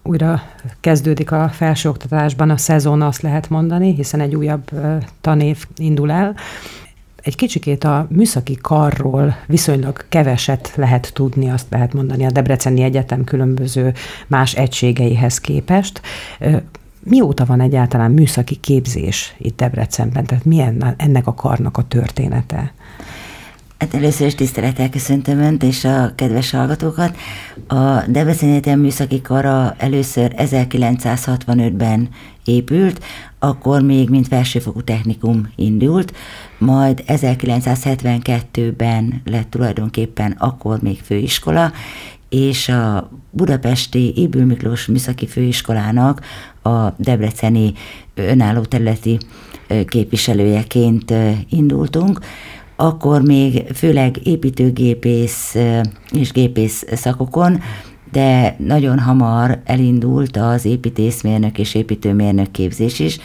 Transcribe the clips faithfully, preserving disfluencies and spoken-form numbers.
újra kezdődik a felsőoktatásban a szezon, azt lehet mondani, hiszen egy újabb tanév indul el. Egy kicsikét a műszaki karról viszonylag keveset lehet tudni, azt lehet mondani a Debreceni Egyetem különböző más egységeihez képest. Mióta van egyáltalán műszaki képzés itt Debrecenben? Tehát milyen ennek a karnak a története? Hát először is tisztelettel köszöntöm Önt és a kedves hallgatókat. A Debreceni Egyetem műszaki kara először ezerkilencszázhatvanötben épült, akkor még mint felsőfokú technikum indult, majd ezerkilencszázhetvenkettőben lett tulajdonképpen akkor még főiskola, és a budapesti Ybl Miklós Műszaki Főiskolának a debreceni önálló területi képviselőjeként indultunk. Akkor még főleg építőgépész és gépész szakokon, de nagyon hamar elindult az építészmérnök és építőmérnök képzés is.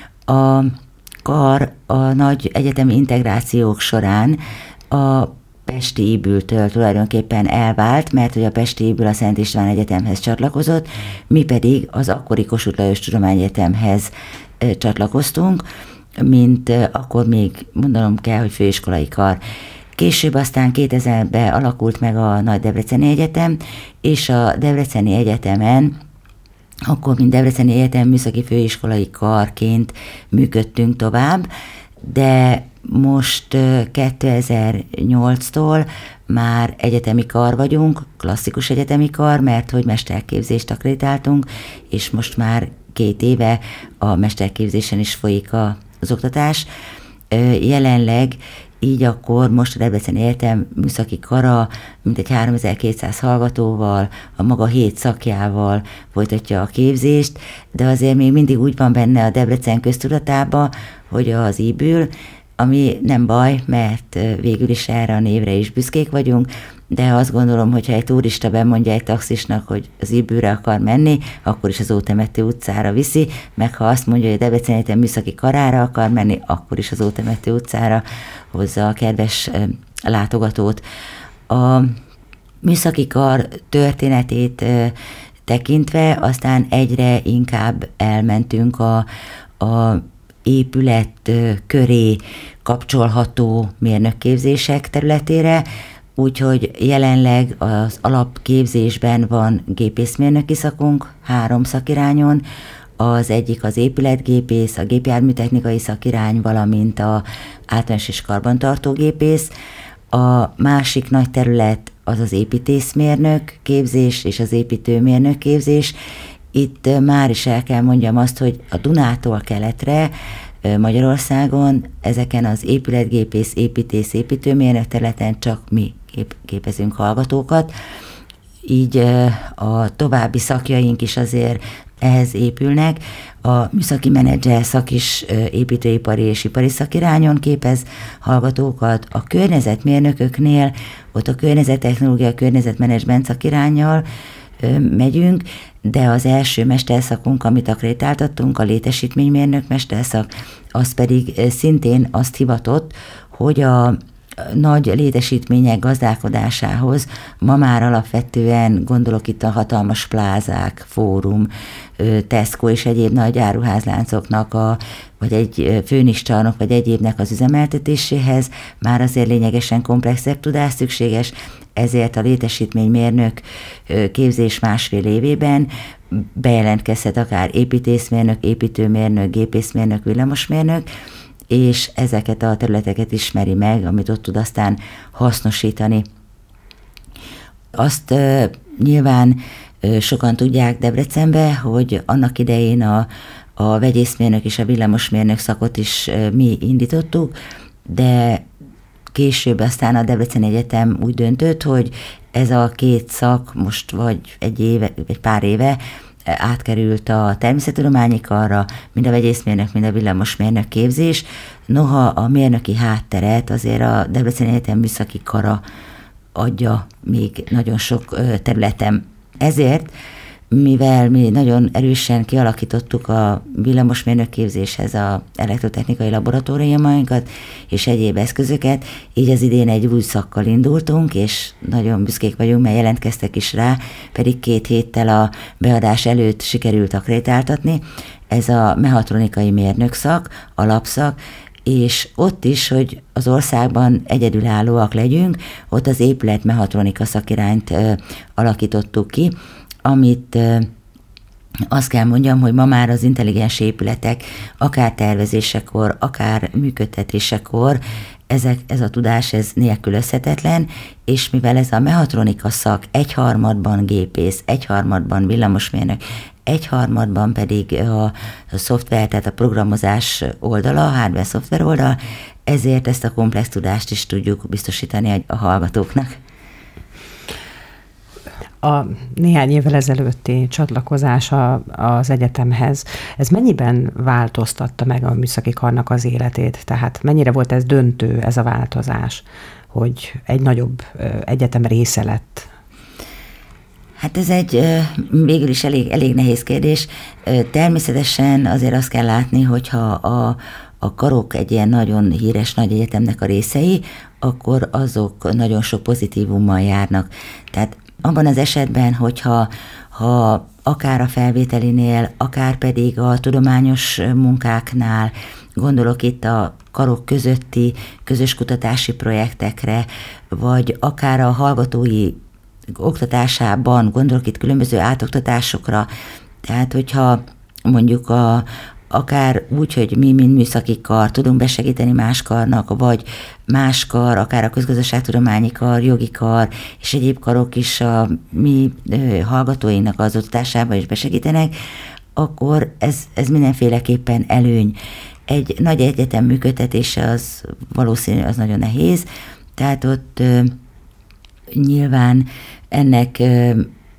A kar a nagy egyetemi integrációk során a Pesti Ybl-től tulajdonképpen elvált, mert hogy a Pesti Ybl a Szent István Egyetemhez csatlakozott, mi pedig az akkori Kossuth Lajos Tudományegyetemhez csatlakoztunk, mint akkor még mondanom kell, hogy főiskolai kar. Később aztán kétezerben alakult meg a Nagy Debreceni Egyetem, és a Debreceni Egyetemen, akkor mint Debreceni Egyetem műszaki főiskolai karként működtünk tovább, de most kétezer-nyolctól már egyetemi kar vagyunk, klasszikus egyetemi kar, mert hogy mesterképzést akreditáltunk, és most már két éve a mesterképzésen is folyik a az oktatás. Jelenleg így akkor most a Debreceni Egyetem műszaki kara mintegy háromezer-kétszáz hallgatóval, a maga hét szakjával folytatja a képzést, de azért még mindig úgy van benne a Debrecen köztudatában, hogy az Ybl, ami nem baj, mert végül is erre a névre is büszkék vagyunk, de azt gondolom, hogyha egy turista bemondja egy taxisnak, hogy az Ybl-re akar menni, akkor is az Ótemető utcára viszi, meg ha azt mondja, hogy a Debreceni Egyetem műszaki karára akar menni, akkor is az Ótemető utcára hozza a kedves látogatót. A műszaki kar történetét tekintve aztán egyre inkább elmentünk a, a épület köré kapcsolható mérnökképzések területére, úgyhogy jelenleg az alapképzésben van gépészmérnöki szakunk három szakirányon, az egyik az épületgépész, a gépjárműtechnikai szakirány, valamint a általános és karbantartó gépész. A másik nagy terület az az építészmérnök képzés és az építőmérnök képzés. Itt már is el kell mondjam azt, hogy a Dunától keletre Magyarországon ezeken az épületgépész, építész, építőmérnök területen csak mi kép- képezünk hallgatókat. Így a további szakjaink is azért ehhez épülnek. A műszaki menedzser szak is építőipari és ipari szakirányon képez hallgatókat. A környezetmérnököknél ott a környezettechnológia, környezetmenedzsment szakiránnyal megyünk, de az első mesterszakunk, amit akreditáltattunk, a létesítménymérnök mesterszak, az pedig szintén azt hivatott, hogy a nagy létesítmények gazdálkodásához ma már alapvetően gondolok itt a hatalmas plázák, Fórum, Tesco és egyéb nagy áruházláncoknak, a, vagy egy főniscsarnok, vagy egyébnek az üzemeltetéséhez már azért lényegesen komplexebb tudás szükséges, ezért a létesítménymérnök képzés másfél évében bejelentkezhet akár építészmérnök, építőmérnök, gépészmérnök, villamosmérnök, és ezeket a területeket ismeri meg, amit ott tud aztán hasznosítani. Azt uh, nyilván uh, sokan tudják Debrecenbe, hogy annak idején a, a vegyészmérnök és a villamosmérnök szakot is uh, mi indítottuk, de később aztán a Debreceni Egyetem úgy döntött, hogy ez a két szak most vagy egy éve, vagy pár éve átkerült a természettudományi karra, mind a vegyészmérnök, mind a villamosmérnök képzés. Noha a mérnöki hátteret azért a Debreceni Egyetem műszaki kara adja még nagyon sok területen. Ezért mivel mi nagyon erősen kialakítottuk a villamosmérnök képzéshez a elektrotechnikai laboratóriumainkat és egyéb eszközöket, így az idén egy új szakkal indultunk, és nagyon büszkék vagyunk, mert jelentkeztek is rá, pedig két héttel a beadás előtt sikerült akreditáltatni. Ez a mechatronikai mérnökszak, alapszak, és ott is, hogy az országban egyedülállóak legyünk, ott az épület mechatronika szakirányt ö, alakítottuk ki, amit ö, azt kell mondjam, hogy ma már az intelligens épületek akár tervezésekor, akár működtetésekor ezek, ez a tudás ez nélkülözhetetlen, és mivel ez a mechatronika szak egyharmadban gépész, egyharmadban villamosmérnök, egyharmadban pedig a, a szoftver, tehát a programozás oldala, a hardware-szoftver oldal, ezért ezt a komplex tudást is tudjuk biztosítani a, a hallgatóknak. A néhány évvel ezelőtti csatlakozása az egyetemhez, ez mennyiben változtatta meg a műszaki karnak az életét? Tehát mennyire volt ez döntő, ez a változás, hogy egy nagyobb egyetem része lett? Hát ez egy végül is elég, elég nehéz kérdés. Természetesen azért azt kell látni, hogyha a, a karok egy ilyen nagyon híres nagy egyetemnek a részei, akkor azok nagyon sok pozitívummal járnak. Tehát abban az esetben, hogyha ha akár a felvételinél, akár pedig a tudományos munkáknál, gondolok itt a karok közötti közös kutatási projektekre, vagy akár a hallgatói oktatásában, gondolok itt különböző átoktatásokra, tehát hogyha mondjuk a, akár úgy, hogy mi, mint műszaki kar tudunk besegíteni más karnak, vagy más kar, akár a közgazdaságtudományi kar, jogi kar, és egyéb karok is a mi ö, hallgatóinak az oktatásában is besegítenek, akkor ez, ez mindenféleképpen előny. Egy nagy egyetem működtetése az valószínű, az nagyon nehéz, tehát ott ö, nyilván ennek ö,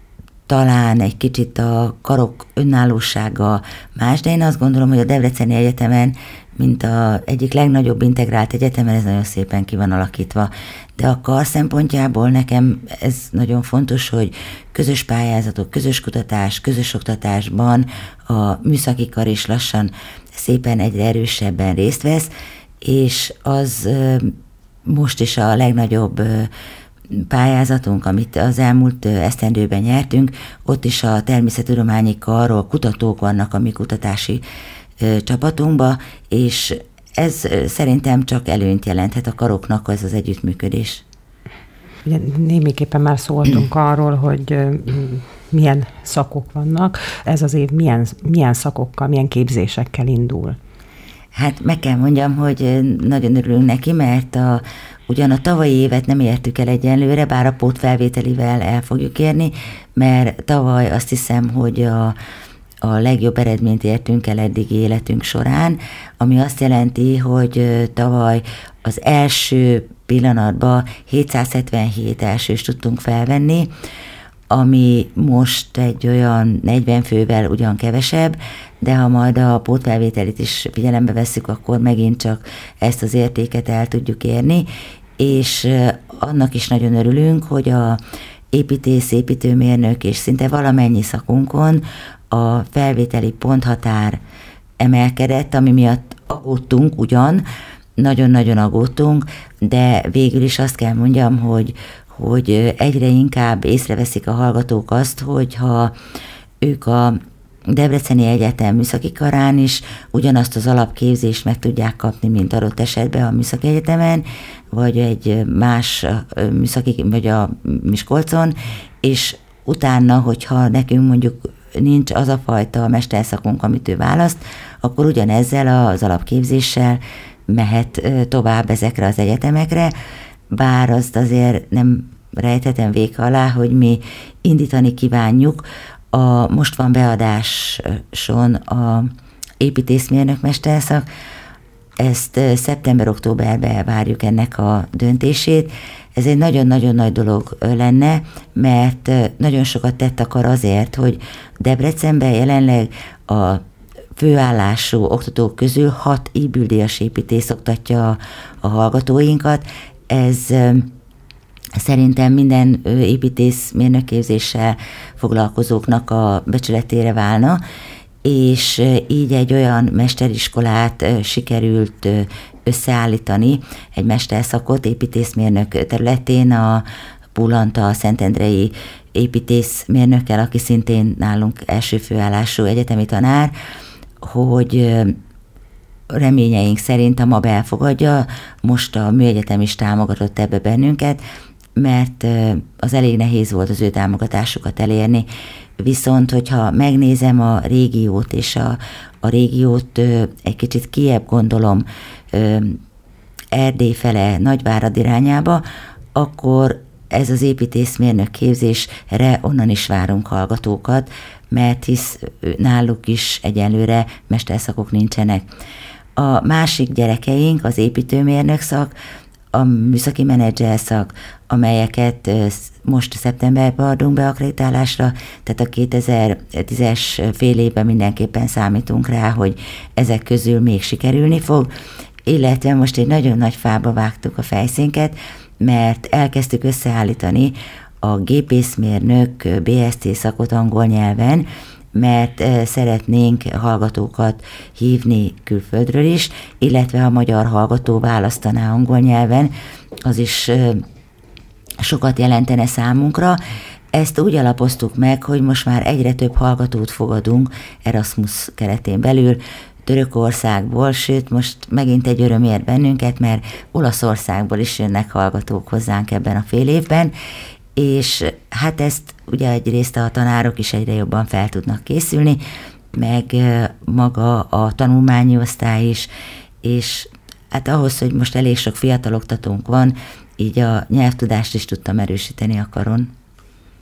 talán egy kicsit a karok önállósága más, de én azt gondolom, hogy a Debreceni Egyetemen, mint a egyik legnagyobb integrált egyetemen, ez nagyon szépen ki van alakítva. De a kar szempontjából nekem ez nagyon fontos, hogy közös pályázatok, közös kutatás, közös oktatásban a műszaki kar is lassan szépen egyre erősebben részt vesz, és az ö, most is a legnagyobb ö, pályázatunk, amit az elmúlt esztendőben nyertünk, ott is a természettudományi karról kutatók vannak a mi kutatási ö, csapatunkba, és ez szerintem csak előnyt jelenthet a karoknak, az az együttműködés. Ugye némiképpen már szóltunk arról, hogy milyen szakok vannak. Ez az év milyen, milyen szakokkal, milyen képzésekkel indul? Hát meg kell mondjam, hogy nagyon örülünk neki, mert a, ugyan a tavalyi évet nem értük el egyenlőre, bár a pótfelvételivel el fogjuk érni, mert tavaly azt hiszem, hogy a, a legjobb eredményt értünk el eddigi életünk során, ami azt jelenti, hogy tavaly az első pillanatban hétszázhetvenhét elsős tudtunk felvenni, ami most egy olyan negyven fővel ugyan kevesebb, de ha majd a pótfelvételit is figyelembe vesszük, akkor megint csak ezt az értéket el tudjuk érni, és annak is nagyon örülünk, hogy a építész, építőmérnök és szinte valamennyi szakunkon a felvételi ponthatár emelkedett, ami miatt aggódtunk ugyan, nagyon-nagyon aggódtunk, de végül is azt kell mondjam, hogy, hogy egyre inkább észreveszik a hallgatók azt, hogyha ők a Debreceni Egyetem műszaki karán is ugyanazt az alapképzést meg tudják kapni, mint adott esetben a műszaki egyetemen, vagy egy más műszaki, vagy a Miskolcon, és utána, hogyha nekünk mondjuk nincs az a fajta mesterszakunk, amit ő választ, akkor ugyanezzel az alapképzéssel mehet tovább ezekre az egyetemekre, bár azt azért nem rejthetem véka alá, hogy mi indítani kívánjuk. A, most van beadáson a építészmérnök mesterszak, ezt szeptember-októberben várjuk ennek a döntését. Ez egy nagyon-nagyon nagy dolog lenne, mert nagyon sokat tett a kar azért, hogy Debrecenben jelenleg a főállású oktatók közül hat íbüldíjas építész oktatja a, a hallgatóinkat. Ez szerintem minden építészmérnökképzéssel foglalkozóknak a becsületére válna, és így egy olyan mesteriskolát sikerült összeállítani, egy mesterszakot építészmérnök területén a Pulanta Szentendrei építészmérnökkel, aki szintén nálunk első főállású egyetemi tanár, hogy reményeink szerint a MAB elfogadja, most a műegyetem is támogatott ebbe bennünket, mert az elég nehéz volt az ő támogatásukat elérni, viszont hogyha megnézem a régiót, és a, a régiót egy kicsit kiebb gondolom Erdély fele, Nagyvárad irányába, akkor ez az építészmérnök képzésre onnan is várunk hallgatókat, mert hisz náluk is egyelőre mesterszakok nincsenek. A másik gyerekeink az építőmérnök szak, a műszaki menedzser szak, amelyeket most szeptemberben adunk be akkreditálásra, tehát a kétezer-tízes fél évben mindenképpen számítunk rá, hogy ezek közül még sikerülni fog, illetve most egy nagyon nagy fába vágtuk a fejszénket, mert elkezdtük összeállítani a gépészmérnök bé es cé szakot angol nyelven, mert szeretnénk hallgatókat hívni külföldről is, illetve ha magyar hallgató választaná angol nyelven, az is sokat jelentene számunkra. Ezt úgy alapoztuk meg, hogy most már egyre több hallgatót fogadunk Erasmus keretén belül, Törökországból, sőt most megint egy öröm ér bennünket, mert Olaszországból is jönnek hallgatók hozzánk ebben a fél évben, és hát ezt ugye egyrészt a tanárok is egyre jobban fel tudnak készülni, meg maga a tanulmányi osztály is, és hát ahhoz, hogy most elég sok fiatal oktatónk van, így a nyelvtudást is tudtam erősíteni a karon.